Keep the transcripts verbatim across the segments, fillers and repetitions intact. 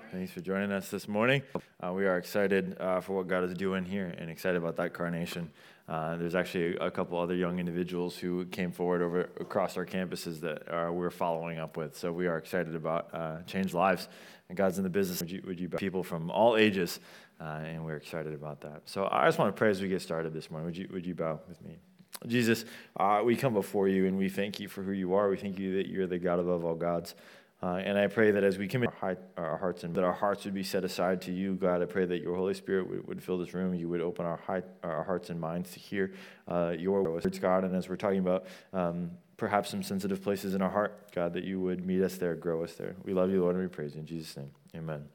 Thanks for joining us this morning. Uh, we are excited uh, for what God is doing here and excited about that carnation. Uh, there's actually a couple other young individuals who came forward over across our campuses that uh, we're following up with. So we are excited about uh, changed lives. And God's in the business. Would you, would you people from all ages, uh, and we're excited about that. So I just want to pray as we get started this morning. Would you would you bow with me? Jesus, uh, we come before you and we thank you for who you are. We thank you that you're the God above all gods. Uh, and I pray that as we commit our, our hearts and that our hearts would be set aside to you, God. I pray that your Holy Spirit would, would fill this room. You would open our, high, our hearts and minds to hear uh, your words, God. And as we're talking about um, perhaps some sensitive places in our heart, God, that you would meet us there, grow us there. We love you, Lord, and we praise you in Jesus' name. Amen.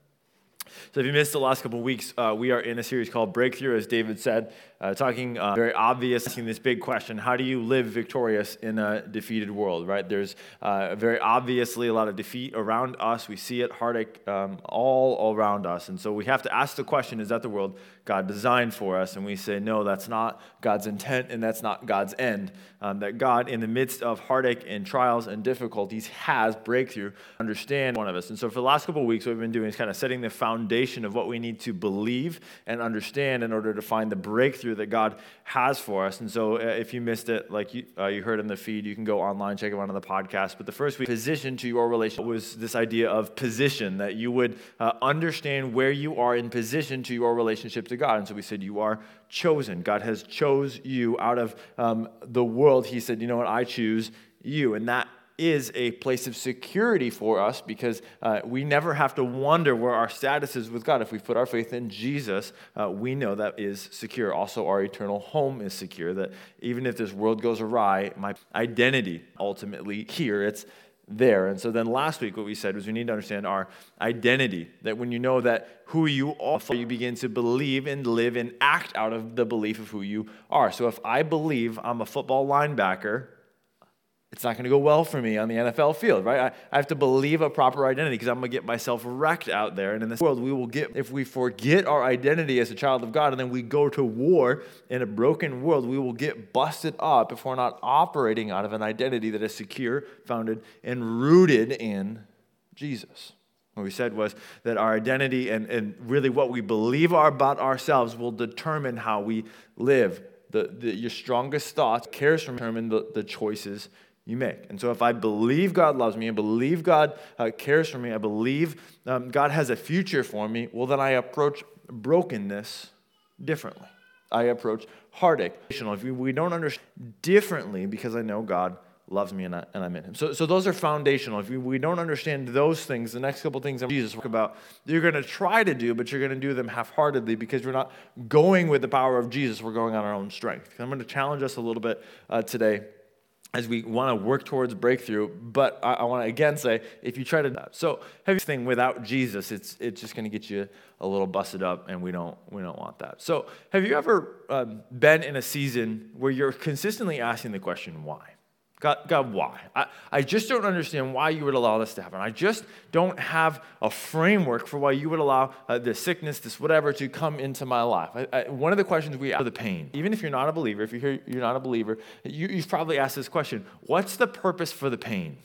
So if you missed the last couple of weeks, uh, we are in a series called Breakthrough, as David said, uh, talking uh, very obvious, asking this big question: how do you live victorious in a defeated world, right? There's uh, very obviously a lot of defeat around us. We see it, heartache um, all, all around us. And so we have to ask the question, is that the world God designed for us? And we say, no, that's not God's intent and that's not God's end. Um, that God, in the midst of heartache and trials and difficulties, has breakthrough, understand one of us. And so for the last couple of weeks, what we've been doing is kind of setting the foundation of what we need to believe and understand in order to find the breakthrough that God has for us. And so uh, if you missed it, like you, uh, you heard in the feed, you can go online, check it out on the podcast. But the first week, position to your relationship was this idea of position, that you would uh, understand where you are in position to your relationship to God. And so we said, you are chosen. God has chose you out of um, the world. He said, you know what, I choose you. And that is a place of security for us, because uh, we never have to wonder where our status is with God. If we put our faith in Jesus, uh, we know that is secure. Also, our eternal home is secure, that even if this world goes awry, my identity ultimately here, it's there. And so then last week what we said was we need to understand our identity, that when you know that who you are, you begin to believe and live and act out of the belief of who you are. So if I believe I'm a football linebacker, it's not going to go well for me on the N F L field, right? I, I have to believe a proper identity, because I'm going to get myself wrecked out there. And in this world, we will get, if we forget our identity as a child of God and then we go to war in a broken world, we will get busted up if we're not operating out of an identity that is secure, founded, and rooted in Jesus. What we said was that our identity and, and really what we believe about ourselves will determine how we live. The, the, your strongest thoughts cares from determine the, the choices you make. And so if I believe God loves me, I believe God uh, cares for me, I believe um, God has a future for me, well, then I approach brokenness differently. I approach heartache. If we, we don't understand differently, because I know God loves me and, I, and I'm in Him. So, so those are foundational. If we, we don't understand those things, the next couple things that Jesus talk about, you're going to try to do, but you're going to do them half-heartedly, because we're not going with the power of Jesus. We're going on our own strength. I'm going to challenge us a little bit uh, today as we want to work towards breakthrough, but I, I want to again say, if you try to, so have this thing without Jesus, it's it's just going to get you a little busted up, and we don't we don't want that. So have you ever um, been in a season where you're consistently asking the question, why? God, God, why? I, I just don't understand why you would allow this to happen. I just don't have a framework for why you would allow uh, this sickness, this whatever, to come into my life. I, I, one of the questions we ask, the pain. Even if you're not a believer, if you're here, you're not a believer, you, you've probably asked this question: what's the purpose for the pain?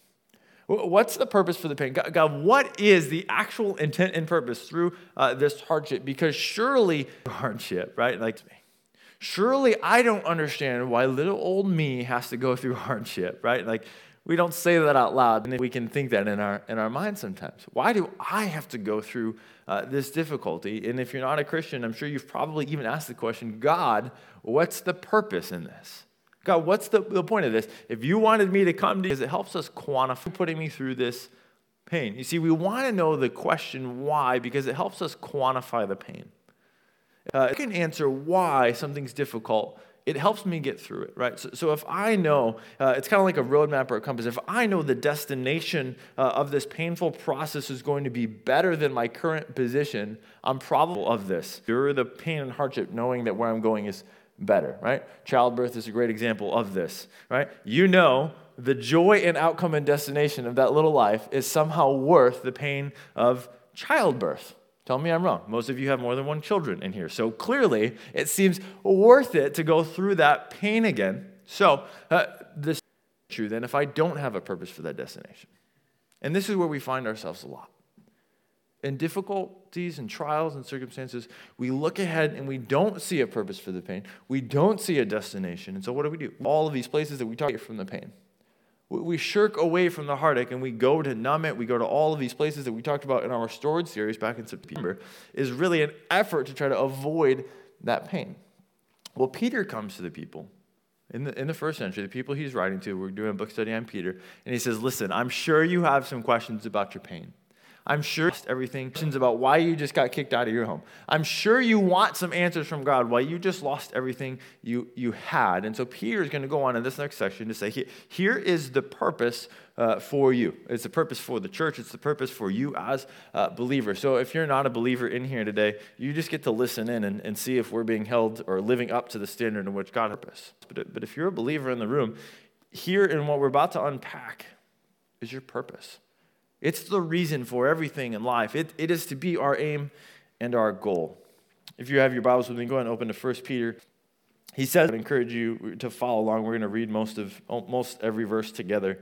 What's the purpose for the pain? God, God, what is the actual intent and purpose through uh, this hardship? Because surely hardship, right? Like me. Surely I don't understand why little old me has to go through hardship, right? Like, we don't say that out loud, and we can think that in our in our mind sometimes. Why do I have to go through uh, this difficulty? And if you're not a Christian, I'm sure you've probably even asked the question, God, what's the purpose in this? God, what's the, the point of this? If you wanted me to come to you, it helps us quantify putting me through this pain. You see, we want to know the question why, because it helps us quantify the pain. Uh, I can answer why something's difficult. It helps me get through it, right? So, so if I know, uh, it's kind of like a roadmap or a compass. If I know the destination uh, of this painful process is going to be better than my current position, I'm probable of this. You're the pain and hardship, knowing that where I'm going is better, right? Childbirth is a great example of this, right? You know the joy and outcome and destination of that little life is somehow worth the pain of childbirth. Tell me I'm wrong. Most of you have more than one children in here. So clearly, it seems worth it to go through that pain again. So uh, this is true then if I don't have a purpose for that destination. And this is where we find ourselves a lot. in difficulties and trials and circumstances, we look ahead and we don't see a purpose for the pain. We don't see a destination. And so what do we do? All of these places that we target from the pain. We shirk away from the heartache and we go to numb it. We go to all of these places that we talked about in our Restored series back in September, is really an effort to try to avoid that pain. Well, Peter comes to the people in the, in the first century, the people he's writing to. We're doing a book study on Peter. And he says, listen, I'm sure you have some questions about your pain. I'm sure everything, questions about why you just got kicked out of your home. I'm sure you want some answers from God why you just lost everything you, you had. And so Peter is going to go on in this next section to say, here, here is the purpose uh, for you. It's the purpose for the church. It's the purpose for you as a believer. So if you're not a believer in here today, you just get to listen in and, and see if we're being held or living up to the standard in which God has purpose. But, but if you're a believer in the room, here in what we're about to unpack is your purpose. It's the reason for everything in life. It, it is to be our aim and our goal. If you have your Bibles with me, go ahead and open to First Peter. He says, I encourage you to follow along. We're going to read most of most every verse together.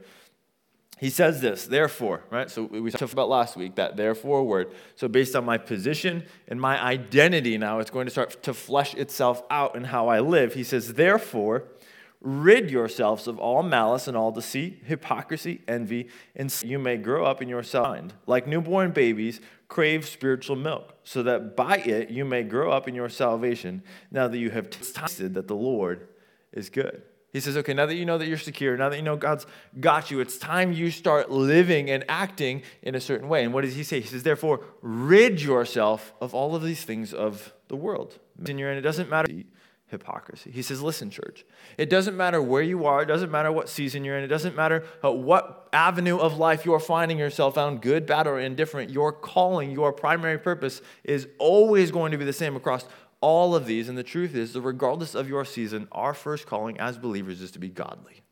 He says this, therefore, right? So we talked about last week, that therefore word. So based on my position and my identity now, it's going to start to flesh itself out in how I live. He says, therefore, rid yourselves of all malice and all deceit, hypocrisy, envy, and so you may grow up in your mind. Like newborn babies, crave spiritual milk, so that by it you may grow up in your salvation, now that you have tasted that the Lord is good. He says, okay, now that you know that you're secure, now that you know God's got you, it's time you start living and acting in a certain way. And what does he say? He says, therefore, rid yourself of all of these things of the world. And it doesn't matter hypocrisy. He says, listen, church, it doesn't matter where you are. It doesn't matter what season you're in. It doesn't matter uh, what avenue of life you're finding yourself on, good, bad, or indifferent. Your calling, your primary purpose is always going to be the same across all of these. And the truth is that regardless of your season, our first calling as believers is to be godly.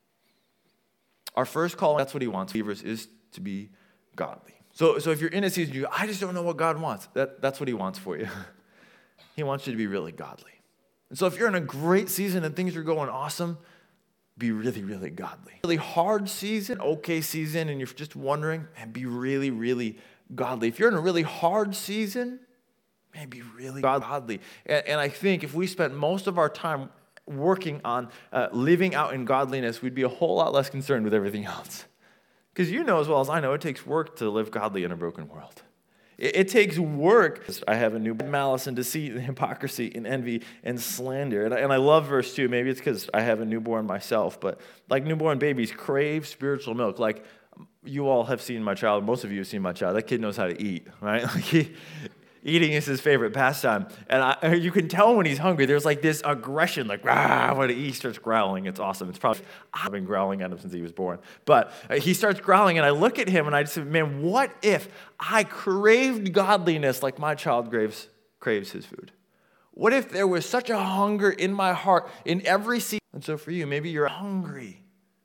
Our first calling, that's what he wants, believers, is to be godly. So, so if you're in a season, you go, I just don't know what God wants. That, that's what he wants for you. He wants you to be really godly. And so if you're in a great season and things are going awesome, be really, really godly. Really hard season, okay season, and you're just wondering, man, be really, really godly. If you're in a really hard season, man, be really godly. And, and I think if we spent most of our time working on uh, living out in godliness, we'd be a whole lot less concerned with everything else. Because you know as well as I know, it takes work to live godly in a broken world. It takes work. I have a new malice and deceit and hypocrisy and envy and slander. And I, and I love verse two. Maybe it's because I have a newborn myself. But like newborn babies crave spiritual milk. Like you all have seen my child. Most of you have seen my child. That kid knows how to eat, right? Like he, eating is his favorite pastime. And I, you can tell when he's hungry. There's like this aggression, like, ah, when he starts growling. It's awesome. It's probably, I've been growling at him since he was born. But he starts growling, and I look at him, and I just say, man, what if I craved godliness like my child craves, craves his food? What if there was such a hunger in my heart in every season? And so for you, maybe you're hungry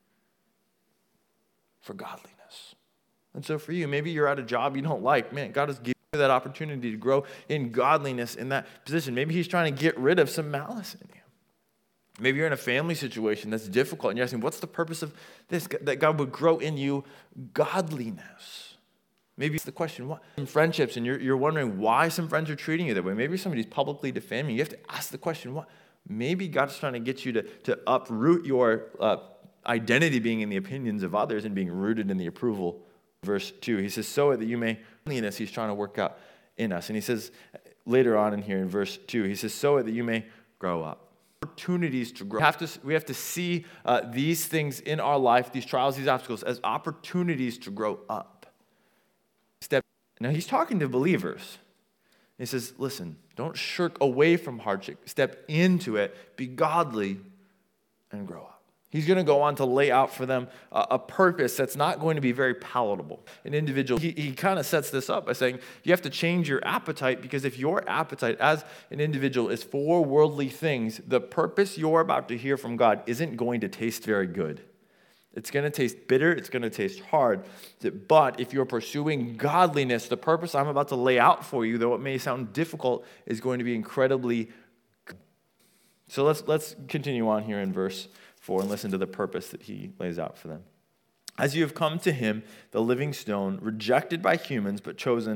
for godliness. And so for you, maybe you're at a job you don't like. Man, God has given that opportunity to grow in godliness in that position. Maybe he's trying to get rid of some malice in you. Maybe you're in a family situation that's difficult and you're asking, what's the purpose of this? That God would grow in you godliness. Maybe it's the question, what? Some friendships, and you're, you're wondering why some friends are treating you that way. Maybe somebody's publicly defaming you. You have to ask the question, what? Maybe God's trying to get you to, to uproot your uh, identity being in the opinions of others and being rooted in the approval. Verse two, he says, so that you may, godliness he's trying to work out in us. And he says later on in here in verse two, he says, so that you may grow up. Opportunities to grow. We have to, we have to see uh, these things in our life, these trials, these obstacles, as opportunities to grow up. Step. Now he's talking to believers. He says, listen, don't shirk away from hardship. Step into it, be godly, and grow up. He's going to go on to lay out for them a, a purpose that's not going to be very palatable. An individual, he, he kind of sets this up by saying, you have to change your appetite, because if your appetite as an individual is for worldly things, the purpose you're about to hear from God isn't going to taste very good. It's going to taste bitter. It's going to taste hard. But if you're pursuing godliness, the purpose I'm about to lay out for you, though it may sound difficult, is going to be incredibly good. So let's, let's continue on here in verse four and listen to the purpose that he lays out for them. As you have come to him, the living stone, rejected by humans but chosen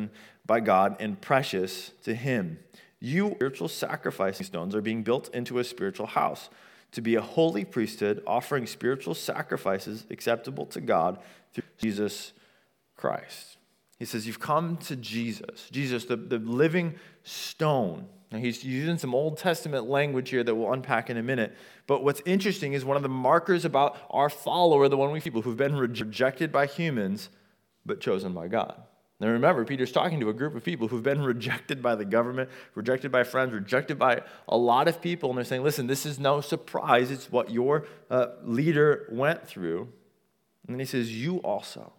by God and precious to him. You spiritual sacrificing stones are being built into a spiritual house to be a holy priesthood, offering spiritual sacrifices acceptable to God through Jesus Christ. He says, you've come to Jesus, Jesus, the, the living stone. Now, he's using some Old Testament language here that we'll unpack in a minute. But what's interesting is one of the markers about our follower, the one we people who've been rejected by humans, but chosen by God. Now remember, Peter's talking to a group of people who've been rejected by the government, rejected by friends, rejected by a lot of people. And they're saying, listen, this is no surprise. It's what your uh, leader went through. And then he says, you also,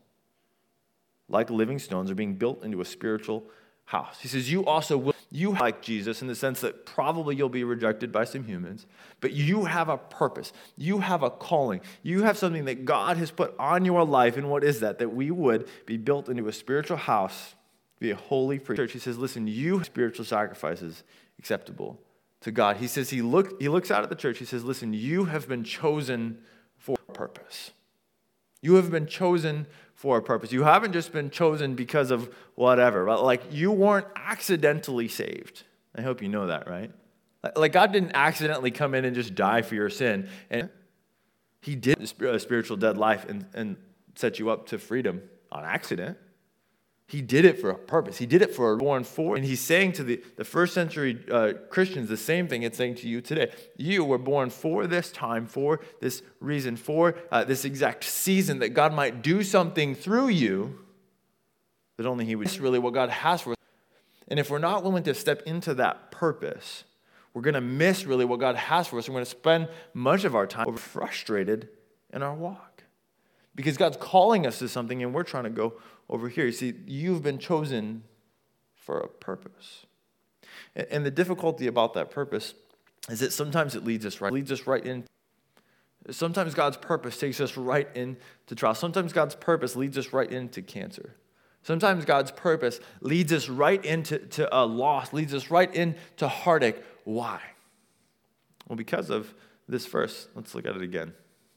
like living stones, are being built into a spiritual house. He says, you also will, you like Jesus in the sense that probably you'll be rejected by some humans, but you have a purpose. You have a calling. You have something that God has put on your life. And what is that? That we would be built into a spiritual house, be a holy church. He says, listen, you have spiritual sacrifices acceptable to God. He says, he, look, he looks out at the church. He says, listen, you have been chosen for a purpose. You have been chosen for a purpose. You haven't just been chosen because of whatever. But like, you weren't accidentally saved. I hope you know that, right? Like, God didn't accidentally come in and just die for your sin. And he did a spiritual dead life and, and set you up to freedom on accident. He did it for a purpose. He did it for a born for. And he's saying to the, the first century uh, Christians the same thing it's saying to you today. You were born for this time, for this reason, for uh, this exact season, that God might do something through you that only he would. That's really what God has for us. And if we're not willing to step into that purpose, we're going to miss really what God has for us. We're going to spend much of our time frustrated in our walk. Because God's calling us to something and we're trying to go over here. You see, you've been chosen for a purpose. And the difficulty about that purpose is that sometimes it leads us right, leads us right in. Sometimes God's purpose takes us right into trial. Sometimes God's purpose leads us right into cancer. Sometimes God's purpose leads us right into to a loss, leads us right into heartache. Why? Well, because of this verse. Let's look at it again.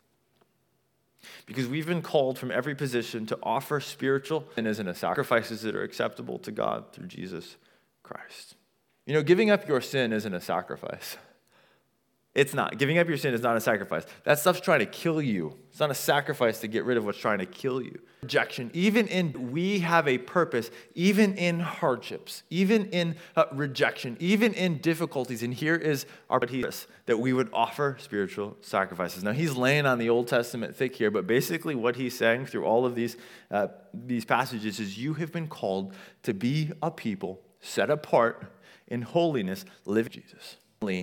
Because we've been called from every position to offer spiritual and isn't a sacrifices that are acceptable to God through Jesus Christ. You know, giving up your sin isn't a sacrifice. It's not. Giving up your sin is not a sacrifice. That stuff's trying to kill you. It's not a sacrifice to get rid of what's trying to kill you. Rejection. Even in, we have a purpose, even in hardships, even in uh, rejection, even in difficulties. And here is our purpose, that we would offer spiritual sacrifices. Now, he's laying on the Old Testament thick here, but basically what he's saying through all of these, uh, these passages is you have been called to be a people set apart in holiness, live Jesus.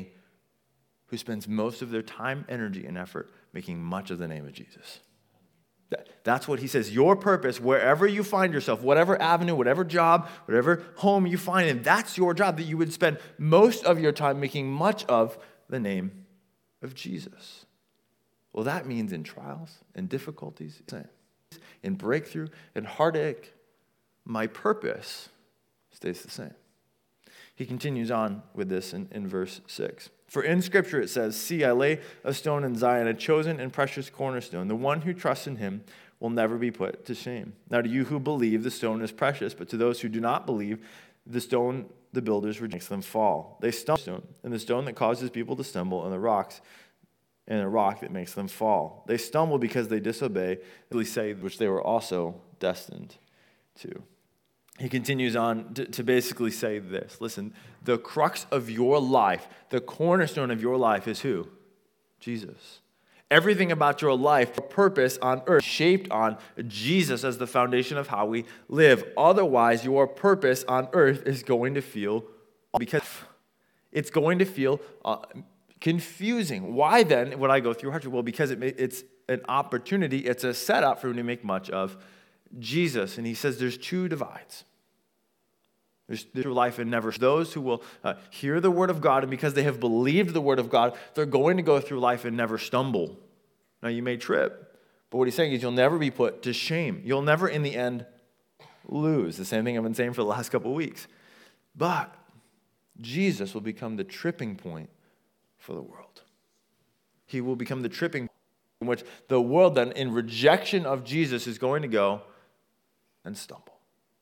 Who spends most of their time, energy, and effort making much of the name of Jesus. That, that's what he says. Your purpose, wherever you find yourself, whatever avenue, whatever job, whatever home you find in, that's your job, that you would spend most of your time making much of the name of Jesus. Well, that means in trials and difficulties, in breakthrough and heartache, my purpose stays the same. He continues on with this in, in verse six. For in Scripture it says, see, I lay a stone in Zion, a chosen and precious cornerstone. The one who trusts in him will never be put to shame. Now to you who believe, the stone is precious, but to those who do not believe, the stone the builders reject, makes them fall. They stumble, and the stone that causes people to stumble, and the rocks, and the rock that makes them fall. They stumble because they disobey, say, which they were also destined to. He continues on to, to basically say this. Listen, the crux of your life, the cornerstone of your life is who? Jesus. Everything about your life, purpose on earth, shaped on Jesus as the foundation of how we live. Otherwise, your purpose on earth is going to feel, because it's going to feel uh, confusing. Why then would I go through hardship? Well, because it, it's an opportunity, it's a setup for him to make much of Jesus. And he says there's two divides. There's through life and never. Those who will uh, hear the word of God, and because they have believed the word of God, they're going to go through life and never stumble. Now, you may trip, but what he's saying is you'll never be put to shame. You'll never, in the end, lose. The same thing I've been saying for the last couple of weeks. But Jesus will become the tripping point for the world. He will become the tripping point in which the world then, in rejection of Jesus, is going to go and stumble.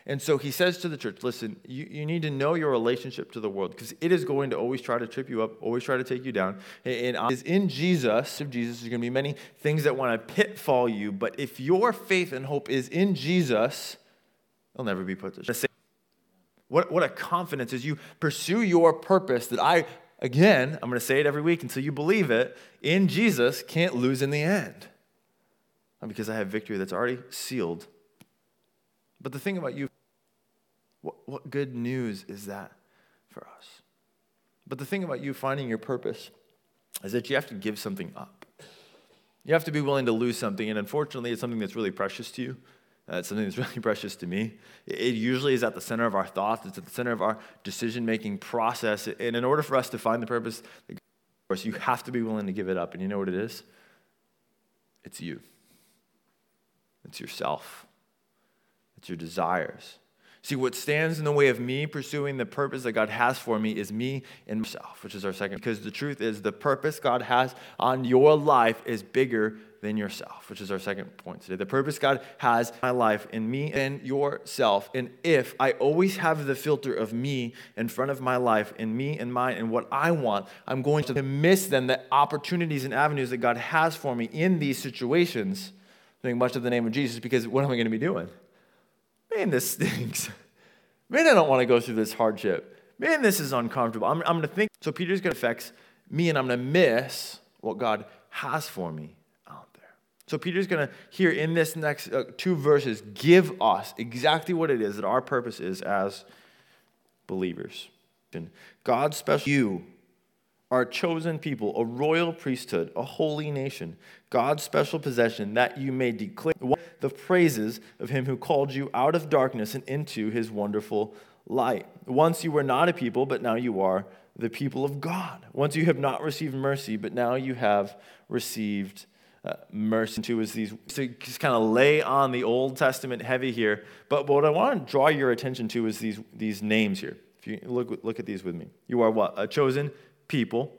And so he says to the church, listen, you, you need to know your relationship to the world because it is going to always try to trip you up, always try to take you down. And is in Jesus, of Jesus, there's going to be many things that want to pitfall you. But if your faith and hope is in Jesus, it'll never be put to shame. What, what a confidence as you pursue your purpose that I, again, I'm going to say it every week until you believe it, in Jesus can't lose in the end. Not because I have victory that's already sealed. But the thing about you, what, what good news is that for us? But the thing about you finding your purpose is that you have to give something up. You have to be willing to lose something, and unfortunately, it's something that's really precious to you. Uh, it's something that's really precious to me. It, it usually is at the center of our thoughts. It's at the center of our decision-making process. And in order for us to find the purpose, of course, you have to be willing to give it up. And you know what it is? It's you. It's yourself. It's your desires. See, what stands in the way of me pursuing the purpose that God has for me is me and myself, which is our second. Because the truth is, the purpose God has on your life is bigger than yourself, which is our second point today. The purpose God has in my life in me and yourself. And if I always have the filter of me in front of my life and me and mine and what I want, I'm going to miss then the opportunities and avenues that God has for me in these situations, doing much of the name of Jesus, because what am I going to be doing? Man, this stinks. Man, I don't want to go through this hardship. Man, this is uncomfortable. I'm, I'm going to think. So Peter's going to affect me, and I'm going to miss what God has for me out there. So Peter's going to, here in this next uh, two verses, give us exactly what it is that our purpose is as believers. God's special you are a chosen people, a royal priesthood, a holy nation, God's special possession, that you may declare the praises of him who called you out of darkness and into his wonderful light. Once you were not a people, but now you are the people of God. Once you have not received mercy, but now you have received uh, mercy. To is these to just kind of lay on the Old Testament heavy here. But what I want to draw your attention to is these these names here. If you look look at these with me, you are what? A chosen people,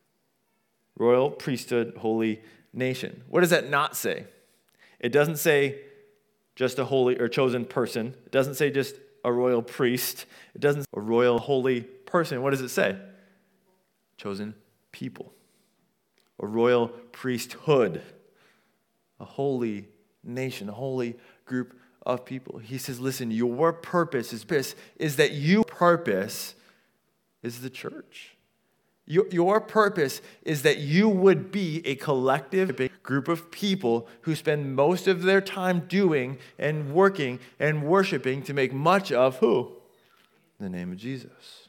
royal priesthood, holy nation. What does that not say? It doesn't say just a holy or chosen person. It doesn't say just a royal priest. It doesn't say a royal holy person. What does it say? Chosen people. A royal priesthood. A holy nation, a holy group of people. He says, listen, your purpose is, is that you purpose is the church. Your, your purpose is that you would be a collective group of people who spend most of their time doing and working and worshiping to make much of who? The name of Jesus.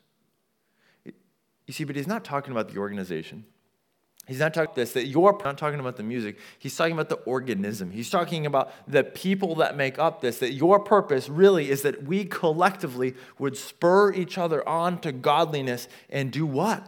You see, but he's not talking about the organization. He's not talking about this, that you're not talking about the music. He's talking about the organism. He's talking about the people that make up this, that your purpose really is that we collectively would spur each other on to godliness and do what?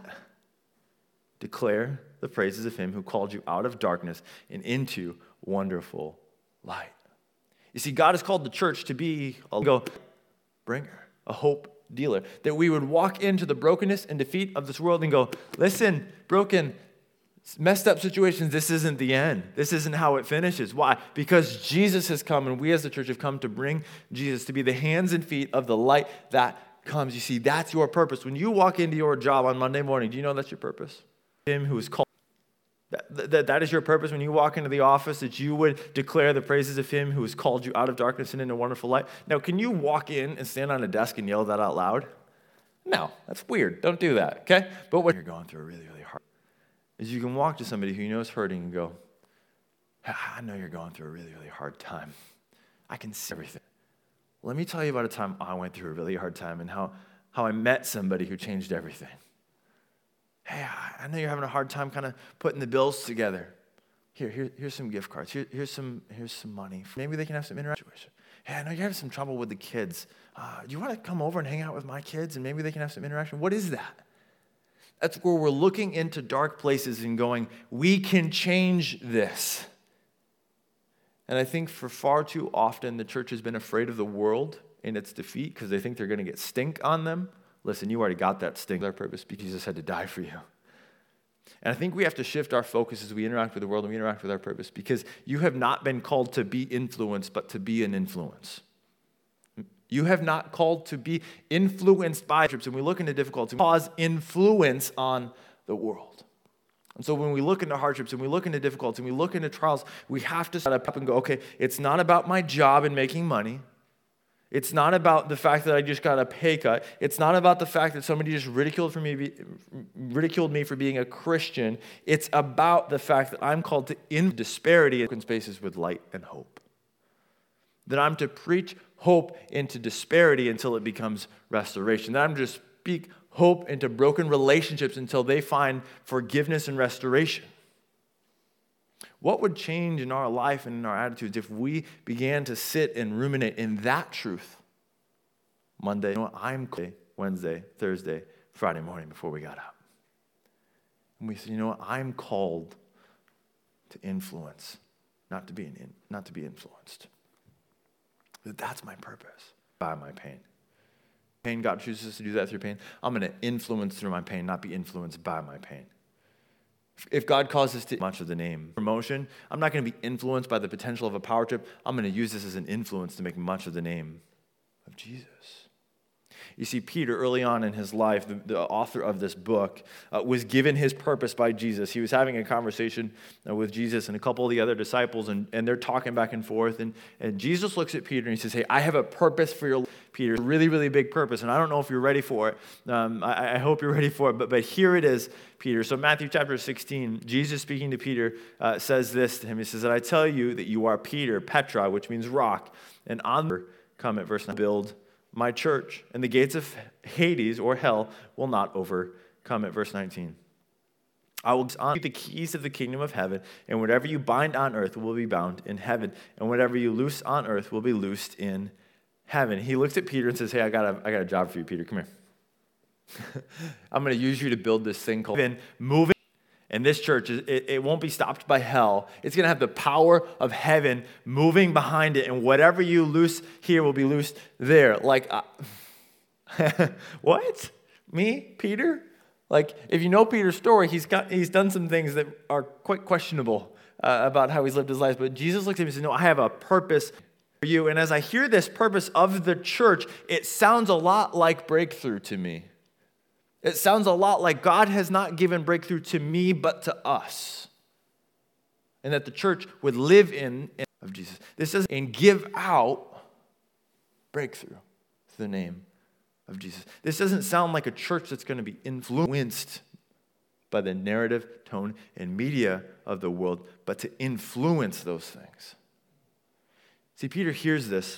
Declare the praises of him who called you out of darkness and into wonderful light. You see, God has called the church to be a go bringer, a hope dealer. That we would walk into the brokenness and defeat of this world and go, listen, broken, messed up situations, this isn't the end. This isn't how it finishes. Why? Because Jesus has come, and we as the church have come to bring Jesus to be the hands and feet of the light that comes. You see, that's your purpose. When you walk into your job on Monday morning, do you know that's your purpose? Him who is called. That, that, that is your purpose when you walk into the office, that you would declare the praises of him who has called you out of darkness and into wonderful light. Now, can you walk in and stand on a desk and yell that out loud? No, that's weird. Don't do that, okay? But what you're going through really, really hard is you can walk to somebody who you know is hurting and go, I know you're going through a really, really hard time. I can see everything. Let me tell you about a time I went through a really hard time and how, how I met somebody who changed everything. Hey, I know you're having a hard time kind of putting the bills together. Here, here here's some gift cards. Here, here's some here's some money. Maybe they can have some interaction. Hey, I know you're having some trouble with the kids. Uh, do you want to come over and hang out with my kids and maybe they can have some interaction? What is that? That's where we're looking into dark places and going, we can change this. And I think for far too often, the church has been afraid of the world in its defeat because they think they're going to get stink on them. Listen, you already got that stink. Our purpose because Jesus had to die for you. And I think we have to shift our focus as we interact with the world and we interact with our purpose because you have not been called to be influenced, but to be an influence. You have not called to be influenced by hardships. And we look into difficulty, cause influence on the world. And so when we look into hardships and we look into difficulty and we look into trials, we have to start up and go, okay, it's not about my job and making money. It's not about the fact that I just got a pay cut. It's not about the fact that somebody just ridiculed for me, ridiculed me for being a Christian. It's about the fact that I'm called to in disparity in spaces with light and hope. That I'm to preach hope into disparity until it becomes restoration. That I'm to speak hope into broken relationships until they find forgiveness and restoration. What would change in our life and in our attitudes if we began to sit and ruminate in that truth? Monday, you know what, I'm Wednesday, Thursday, Friday morning before we got up. And we said, you know what, I'm called to influence, not to be an in, not to be influenced. That that's my purpose, by my pain. Pain, God chooses to do that through pain. I'm going to influence through my pain, not be influenced by my pain. If God calls us to much of the name promotion, I'm not going to be influenced by the potential of a power trip. I'm going to use this as an influence to make much of the name of Jesus. You see, Peter, early on in his life, the, the author of this book, uh, was given his purpose by Jesus. He was having a conversation uh, with Jesus and a couple of the other disciples, and, and they're talking back and forth. And, and Jesus looks at Peter and he says, hey, I have a purpose for your life, Peter, a really, really big purpose, and I don't know if you're ready for it. Um, I, I hope you're ready for it, but, but here it is, Peter. So Matthew chapter sixteen, Jesus speaking to Peter uh, says this to him. He says that I tell you that you are Peter, Petra, which means rock, and on the come at verse nine, build my church, and the gates of Hades or hell will not overcome it. Verse nineteen. I will give you the keys of the kingdom of heaven, and whatever you bind on earth will be bound in heaven, and whatever you loose on earth will be loosed in heaven. He looks at Peter and says, hey, I got a, I got a job for you, Peter. Come here. I'm going to use you to build this thing called heaven, moving. And this church, it, it won't be stopped by hell. It's going to have the power of heaven moving behind it. And whatever you loose here will be loosed there. Like, uh, what? Me? Peter? Like, if you know Peter's story, he's got he's done some things that are quite questionable uh, about how he's lived his life. But Jesus looked at him and said, no, I have a purpose for you. And as I hear this purpose of the church, it sounds a lot like breakthrough to me. It sounds a lot like God has not given breakthrough to me, but to us. And that the church would live in, in of Jesus. This is and give out breakthrough to the name of Jesus. This doesn't sound like a church that's going to be influenced by the narrative, tone, and media of the world, but to influence those things. See, Peter hears this,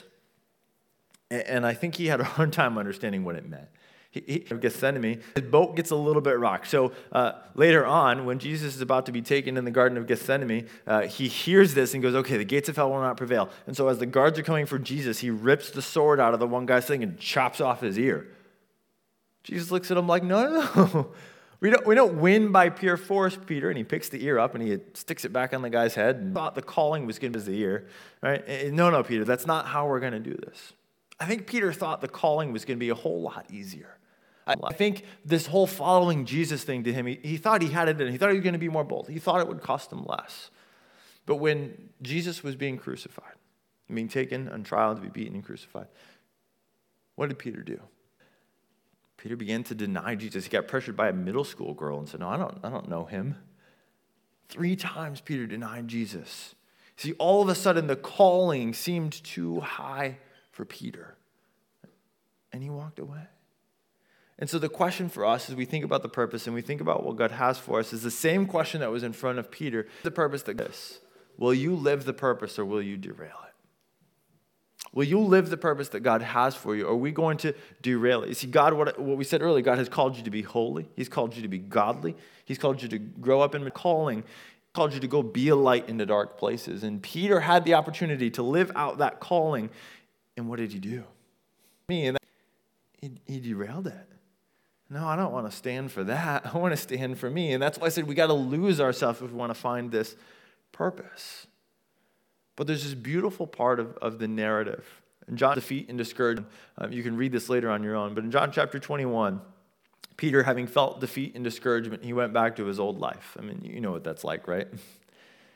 and I think he had a hard time understanding what it meant. He, he, Gethsemane, his boat gets a little bit rocked. So uh, later on, when Jesus is about to be taken in the Garden of Gethsemane, uh, he hears this and goes, okay, the gates of hell will not prevail. And so as the guards are coming for Jesus, he rips the sword out of the one guy's thing and chops off his ear. Jesus looks at him like, no, no, no. We don't, we don't win by pure force, Peter. And he picks the ear up and he sticks it back on the guy's head and thought the calling was going to be the ear. Right? And no, no, Peter, that's not how we're going to do this. I think Peter thought the calling was going to be a whole lot easier. I think this whole following Jesus thing to him, he, he thought he had it in. He thought he was going to be more bold. He thought it would cost him less. But when Jesus was being crucified, being taken on trial to be beaten and crucified, what did Peter do? Peter began to deny Jesus. He got pressured by a middle school girl and said, no, I don't, I don't know him. Three times Peter denied Jesus. See, all of a sudden the calling seemed too high for Peter. And he walked away. And so the question for us as we think about the purpose and we think about what God has for us is the same question that was in front of Peter. The purpose that this. Will you live the purpose or will you derail it? Will you live the purpose that God has for you? Or are we going to derail it? You see, God, what, what we said earlier, God has called you to be holy. He's called you to be godly. He's called you to grow up in calling. He's called you to go be a light in the dark places. And Peter had the opportunity to live out that calling. And what did he do? Me, and he, he derailed it. No, I don't want to stand for that. I want to stand for me. And that's why I said we got to lose ourselves if we want to find this purpose. But there's this beautiful part of, of the narrative. In John, defeat and discouragement, um, you can read this later on your own. But in John chapter twenty-one, Peter, having felt defeat and discouragement, he went back to his old life. I mean, you know what that's like, right?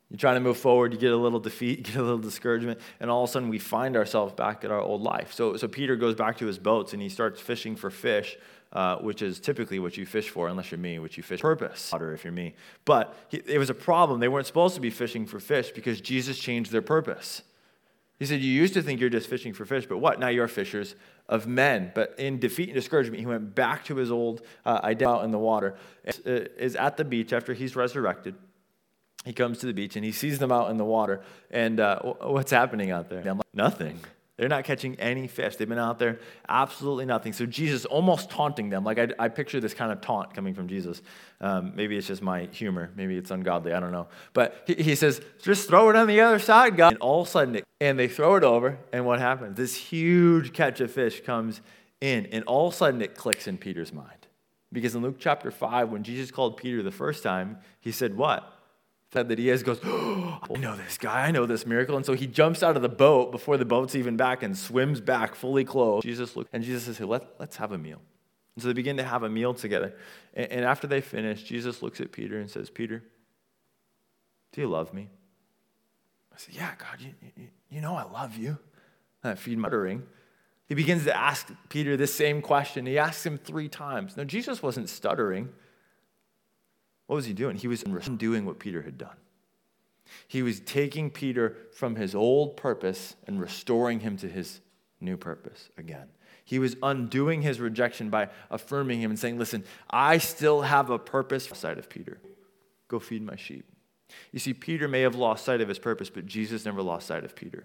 You're trying to move forward, you get a little defeat, you get a little discouragement, and all of a sudden we find ourselves back at our old life. So, so Peter goes back to his boats and he starts fishing for fish, uh, which is typically what you fish for, unless you're me, which you fish for purpose, water if you're me. But he, it was a problem. They weren't supposed to be fishing for fish because Jesus changed their purpose. He said, you used to think you're just fishing for fish, but what? Now you're fishers of men. But in defeat and discouragement, he went back to his old uh, identity out in the water. Is at the beach after he's resurrected. He comes to the beach and he sees them out in the water. And uh, what's happening out there? I'm like, nothing. They're not catching any fish. They've been out there, absolutely nothing. So Jesus almost taunting them. Like I, I picture this kind of taunt coming from Jesus. Um, maybe it's just my humor. Maybe it's ungodly. I don't know. But he, he says, just throw it on the other side, God. And all of a sudden, it, and they throw it over. And what happens? This huge catch of fish comes in. And all of a sudden, it clicks in Peter's mind. Because in Luke chapter five, when Jesus called Peter the first time, he said what? Said that he has goes, oh, I know this guy, I know this miracle. And so he jumps out of the boat before the boat's even back and swims back fully clothed. Jesus looked, and Jesus says, hey, let, let's have a meal. And so they begin to have a meal together. And, and after they finish, Jesus looks at Peter and says, Peter, do you love me? I said, yeah, God, you, you, you know I love you. And I feed my muttering. He begins to ask Peter this same question. He asks him three times. Now, Jesus wasn't stuttering. What was he doing? He was undoing what Peter had done. He was taking Peter from his old purpose and restoring him to his new purpose again. He was undoing his rejection by affirming him and saying, listen, I still have a purpose outside of Peter. Go feed my sheep. You see, Peter may have lost sight of his purpose, but Jesus never lost sight of Peter.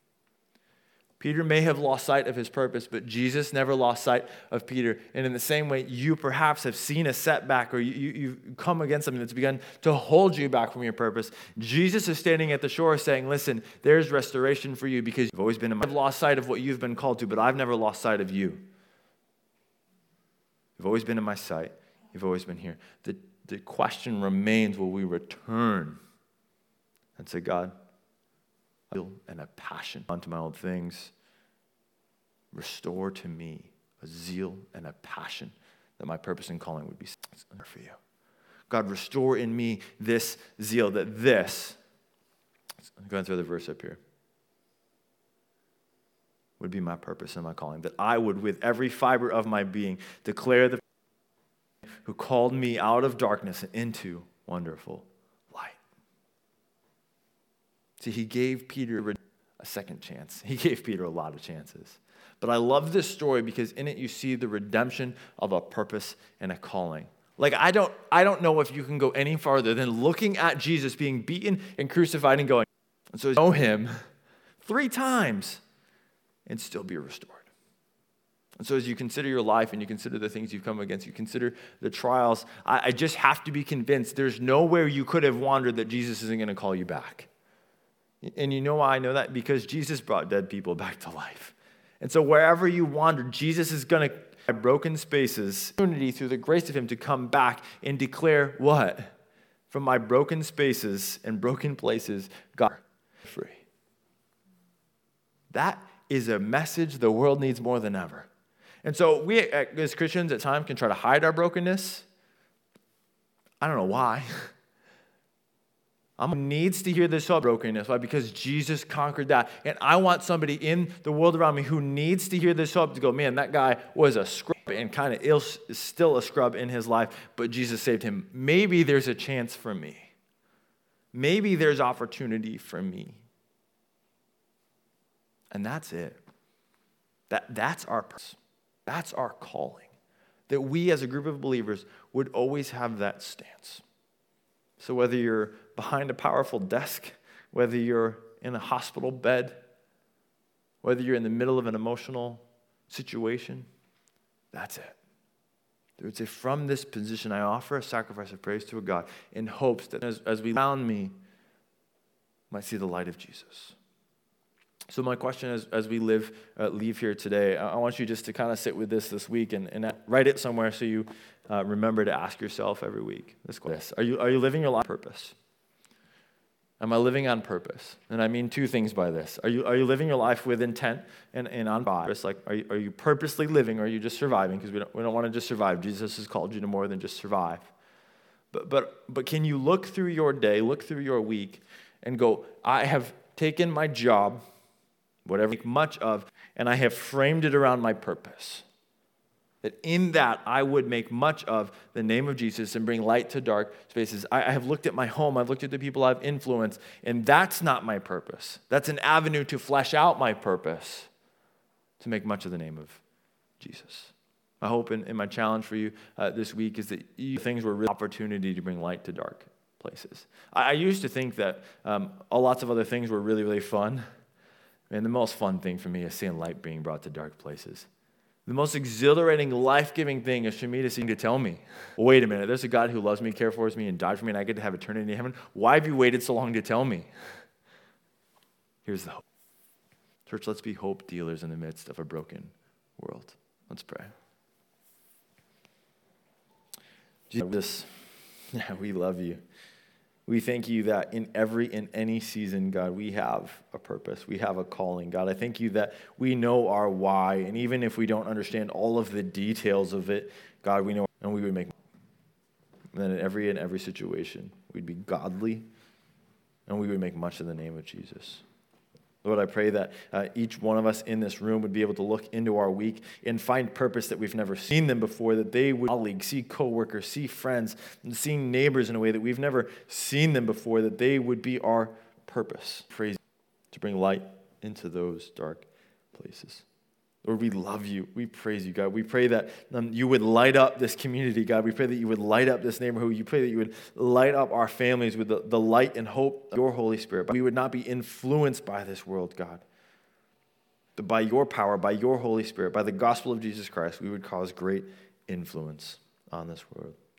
Peter may have lost sight of his purpose, but Jesus never lost sight of Peter. And in the same way, you perhaps have seen a setback or you, you, you've come against something that's begun to hold you back from your purpose. Jesus is standing at the shore saying, listen, there's restoration for you because you've always been in my... I've lost sight of what you've been called to, but I've never lost sight of you. You've always been in my sight. You've always been here. The, the question remains, will we return and say, God, and a passion onto my old things. Restore to me a zeal and a passion that my purpose and calling would be for you. God, restore in me this zeal that this, I'm going to throw the verse up here, would be my purpose and my calling, that I would with every fiber of my being declare the who called me out of darkness and into wonderful light. See, he gave Peter a second chance. He gave Peter a lot of chances. But I love this story because in it you see the redemption of a purpose and a calling. Like, I don't, I don't know if you can go any farther than looking at Jesus being beaten and crucified and going, and so you know him three times and still be restored. And so as you consider your life and you consider the things you've come against, you consider the trials, I, I just have to be convinced there's nowhere you could have wandered that Jesus isn't going to call you back. And you know why I know that? Because Jesus brought dead people back to life. And so wherever you wander, Jesus is going to have broken spaces, opportunity through the grace of him to come back and declare what? From my broken spaces and broken places, God free. That is a message the world needs more than ever. And so we as Christians at times can try to hide our brokenness. I don't know why. Someone needs to hear this whole brokenness. Why? Because Jesus conquered that. And I want somebody in the world around me who needs to hear this hope to go, man, that guy was a scrub and kind of ill, still a scrub in his life, but Jesus saved him. Maybe there's a chance for me. Maybe there's opportunity for me. And that's it. That, that's our purpose. That's our calling. That we as a group of believers would always have that stance. So whether you're behind a powerful desk, whether you're in a hospital bed, whether you're in the middle of an emotional situation, that's it. They would say, from this position, I offer a sacrifice of praise to a God in hopes that as, as we around me might see the light of Jesus. So my question is, as we live, uh, leave here today, I want you just to kind of sit with this this week and, and write it somewhere so you uh, remember to ask yourself every week this question. Are you, are you living your life on purpose? Am I living on purpose? And I mean two things by this. Are you, are you living your life with intent and, and on purpose? Like, are you, are you purposely living or are you just surviving? Because we don't, we don't want to just survive. Jesus has called you to more than just survive. But, but, but can you look through your day, look through your week, and go, I have taken my job, whatever I make much of, and I have framed it around my purpose. That in that I would make much of the name of Jesus and bring light to dark spaces. I, I have looked at my home, I've looked at the people I've influenced, and that's not my purpose. That's an avenue to flesh out my purpose, to make much of the name of Jesus. My hope and, and my challenge for you uh, this week is that you, things were really an opportunity to bring light to dark places. I, I used to think that um, all lots of other things were really, really fun. And the most fun thing for me is seeing light being brought to dark places. The most exhilarating, life-giving thing is for me to see to tell me, well, wait a minute, there's a God who loves me, cares for me, and died for me, and I get to have eternity in heaven. Why have you waited so long to tell me? Here's the hope. Church, let's be hope dealers in the midst of a broken world. Let's pray. Jesus, yeah, we love you. We thank you that in every, in any season, God, we have a purpose. We have a calling. God, I thank you that we know our why. And even if we don't understand all of the details of it, God, we know, and we would make, and then in every, in every situation, we'd be godly, and we would make much of the name of Jesus. Lord, I pray that uh, each one of us in this room would be able to look into our week and find purpose that we've never seen them before, that they would colleagues, see coworkers, see friends, and see neighbors in a way that we've never seen them before, that they would be our purpose. Praise to bring light into those dark places. Lord, we love you. We praise you, God. We pray that um, you would light up this community, God. We pray that you would light up this neighborhood. You pray that you would light up our families with the, the light and hope of your Holy Spirit. But we would not be influenced by this world, God. But by your power, by your Holy Spirit, by the gospel of Jesus Christ, we would cause great influence on this world.